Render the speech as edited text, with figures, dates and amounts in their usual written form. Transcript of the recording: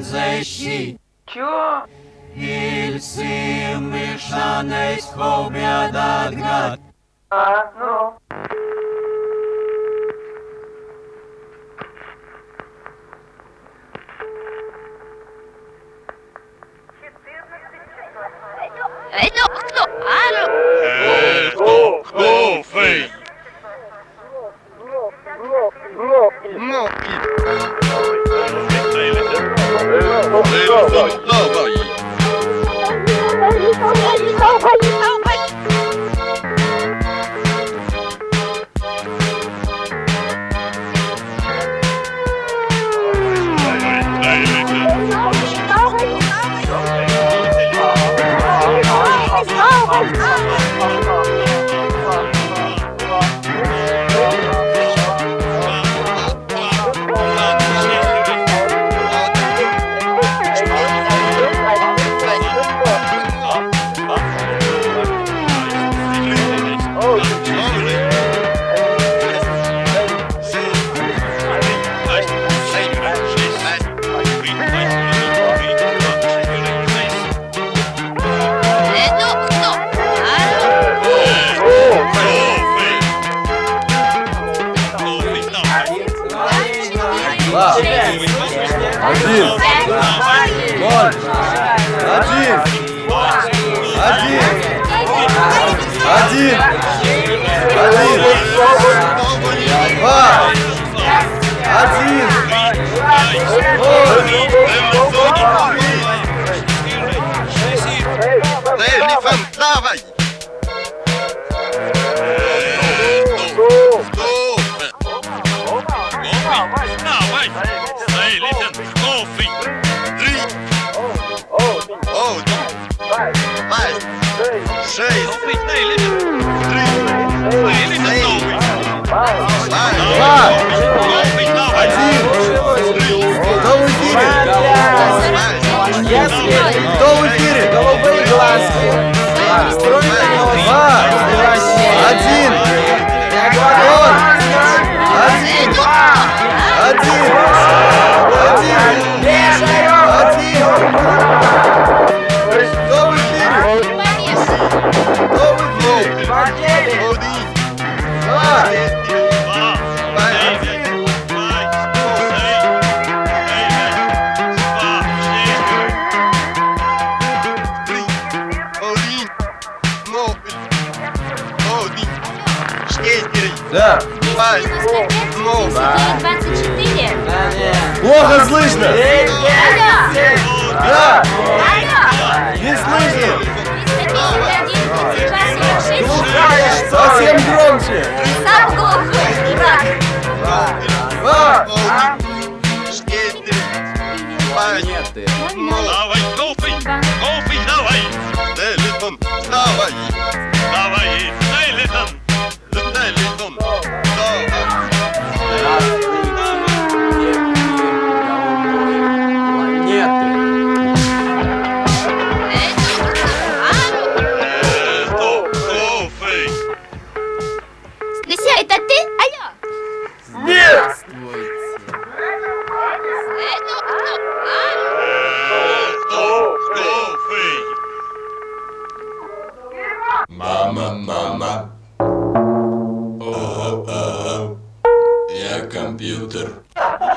zejści. Чё? Ильсы мышаной схомят гад. Ну? Кто, Фей? Давай. Кто в эфире? Голубые глазки. Два. Один. Да. 24. Плохо слышно. Да. Алло. Не слышно. 351, 32, 46. Совсем громче. Сам глухой, дурак. Два. Давай, кофе, давай. Телефон, давай. Давай, телефон. Телефон, Люся, это ты? Алло. Нет. Мама. Я компьютер.